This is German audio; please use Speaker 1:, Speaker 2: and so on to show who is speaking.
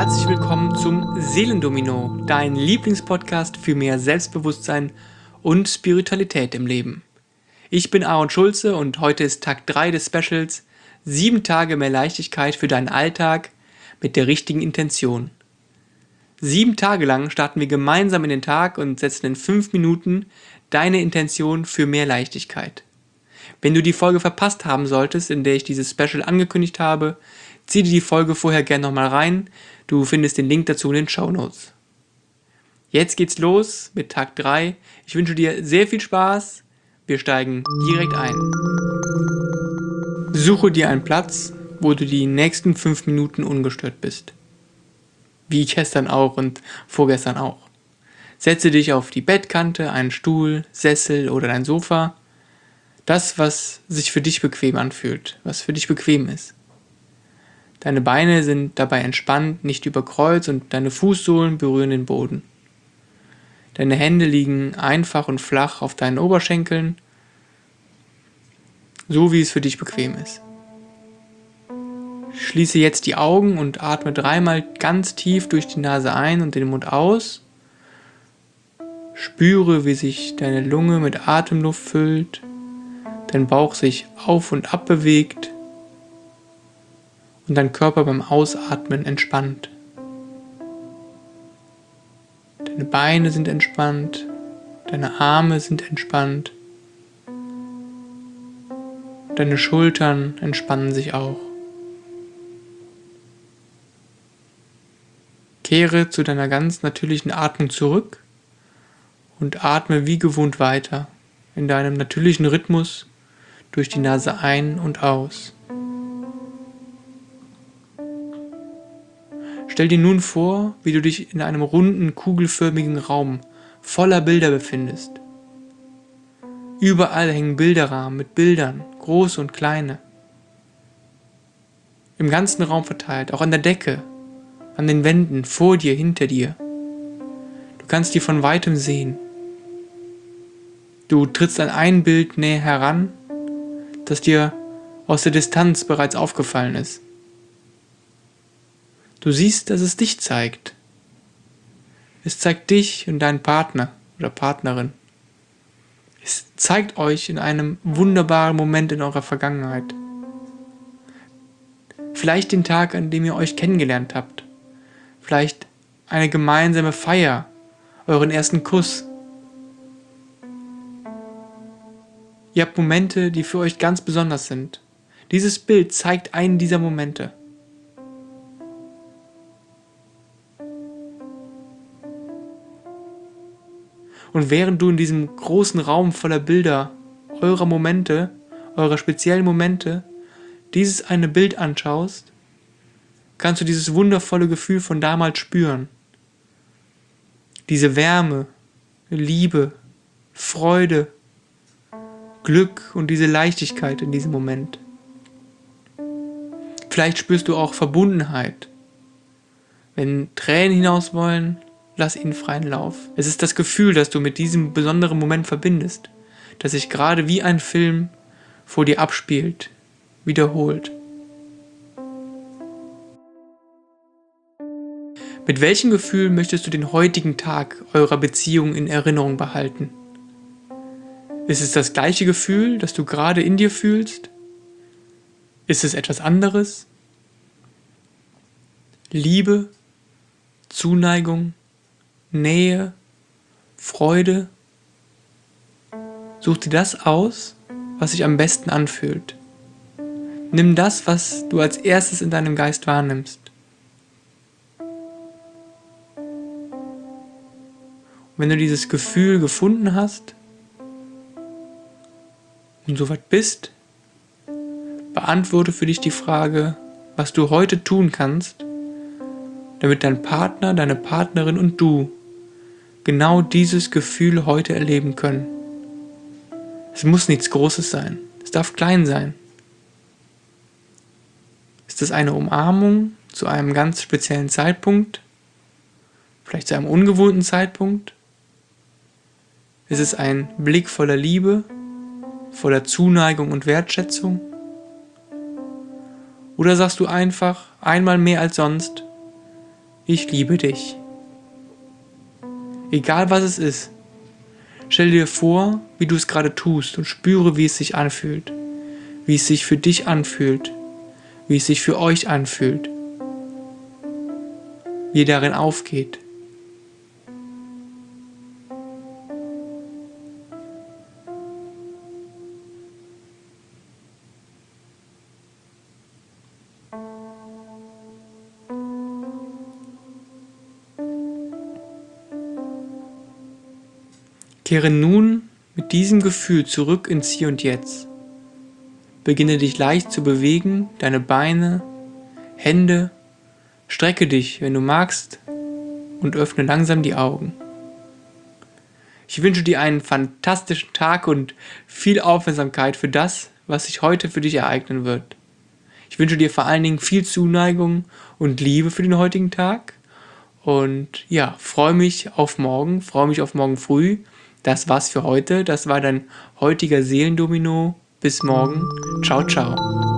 Speaker 1: Herzlich willkommen zum Seelendomino, dein Lieblingspodcast für mehr Selbstbewusstsein und Spiritualität im Leben. Ich bin Aaron Schulze und heute ist Tag 3 des Specials 7 Tage mehr Leichtigkeit für deinen Alltag mit der richtigen Intention. 7 Tage lang starten wir gemeinsam in den Tag und setzen in 5 Minuten deine Intention für mehr Leichtigkeit. Wenn du die Folge verpasst haben solltest, in der ich dieses Special angekündigt habe, zieh dir die Folge vorher gerne nochmal rein. Du findest den Link dazu in den Shownotes. Jetzt geht's los mit Tag 3. Ich wünsche dir sehr viel Spaß. Wir steigen direkt ein. Suche dir einen Platz, wo du die nächsten 5 Minuten ungestört bist. Wie gestern auch und vorgestern auch. Setze dich auf die Bettkante, einen Stuhl, Sessel oder dein Sofa. Das, was sich für dich bequem anfühlt, was für dich bequem ist. Deine Beine sind dabei entspannt, nicht überkreuzt und deine Fußsohlen berühren den Boden. Deine Hände liegen einfach und flach auf deinen Oberschenkeln, so wie es für dich bequem ist. Schließe jetzt die Augen und atme 3-mal ganz tief durch die Nase ein und den Mund aus. Spüre, wie sich deine Lunge mit Atemluft füllt, dein Bauch sich auf und ab bewegt und dein Körper beim Ausatmen entspannt. Deine Beine sind entspannt, deine Arme sind entspannt, deine Schultern entspannen sich auch. Kehre zu deiner ganz natürlichen Atmung zurück und atme wie gewohnt weiter in deinem natürlichen Rhythmus durch die Nase ein und aus. Stell dir nun vor, wie du dich in einem runden, kugelförmigen Raum voller Bilder befindest. Überall hängen Bilderrahmen mit Bildern, große und kleine. Im ganzen Raum verteilt, auch an der Decke, an den Wänden, vor dir, hinter dir. Du kannst die von weitem sehen. Du trittst an ein Bild näher heran, das dir aus der Distanz bereits aufgefallen ist. Du siehst, dass es dich zeigt. Es zeigt dich und deinen Partner oder Partnerin. Es zeigt euch in einem wunderbaren Moment in eurer Vergangenheit. Vielleicht den Tag, an dem ihr euch kennengelernt habt. Vielleicht eine gemeinsame Feier, euren ersten Kuss. Ihr habt Momente, die für euch ganz besonders sind. Dieses Bild zeigt einen dieser Momente. Und während du in diesem großen Raum voller Bilder, eurer Momente, eurer speziellen Momente, dieses eine Bild anschaust, kannst du dieses wundervolle Gefühl von damals spüren. Diese Wärme, Liebe, Freude, Glück und diese Leichtigkeit in diesem Moment. Vielleicht spürst du auch Verbundenheit. Wenn Tränen hinaus wollen, lass ihnen freien Lauf. Es ist das Gefühl, das du mit diesem besonderen Moment verbindest, das sich gerade wie ein Film vor dir abspielt, wiederholt. Mit welchem Gefühl möchtest du den heutigen Tag eurer Beziehung in Erinnerung behalten? Ist es das gleiche Gefühl, das du gerade in dir fühlst? Ist es etwas anderes? Liebe, Zuneigung, Nähe, Freude? Such dir das aus, was sich am besten anfühlt. Nimm das, was du als erstes in deinem Geist wahrnimmst. Und wenn du dieses Gefühl gefunden hast und soweit bist, beantworte für dich die Frage, was du heute tun kannst, damit dein Partner, deine Partnerin und du genau dieses Gefühl heute erleben können. Es muss nichts Großes sein, es darf klein sein. Ist es eine Umarmung zu einem ganz speziellen Zeitpunkt? Vielleicht zu einem ungewohnten Zeitpunkt? Ist es ein Blick voller Liebe, voller Zuneigung und Wertschätzung? Oder sagst du einfach, einmal mehr als sonst, Ich liebe dich. Egal was es ist. Stell dir vor, wie du es gerade tust und spüre, wie es sich anfühlt. Wie es sich für dich anfühlt. Wie es sich für euch anfühlt. Wie ihr darin aufgeht. Kehre nun mit diesem Gefühl zurück ins Hier und Jetzt. Beginne dich leicht zu bewegen, deine Beine, Hände, strecke dich, wenn du magst, und öffne langsam die Augen. Ich wünsche dir einen fantastischen Tag und viel Aufmerksamkeit für das, was sich heute für dich ereignen wird. Ich wünsche dir vor allen Dingen viel Zuneigung und Liebe für den heutigen Tag. Und ja, freue mich auf morgen früh. Das war's für heute. Das war dein heutiger Seelendomino. Bis morgen. Ciao, ciao.